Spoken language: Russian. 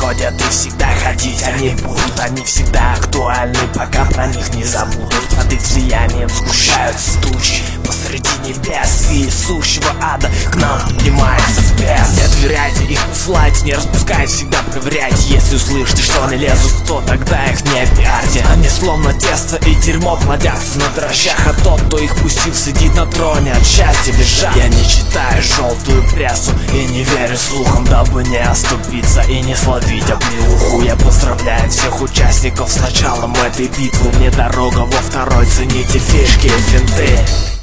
ходят и всегда ходить они будут. Они всегда актуальны, пока про них не забудут. Под их влиянием сгущаются тучи посреди небес, и из сущего ада к нам поднимается спец. Не доверяйте их, слайте, не распускайте, всегда проверяйте. Если услышите, что они лезут, то тогда их не пиарьте. Они словно тесто и дерьмо плодятся на дрожжах, а тот, кто их пустил, сидит на троне от счастья визжа. Я не читаю желтую прессу и не верю слухам, дабы не оступиться и не словить оплеуху. Я поздравляю всех участников с началом этой битвы. Мне дорога во второй, цените фишки и финты.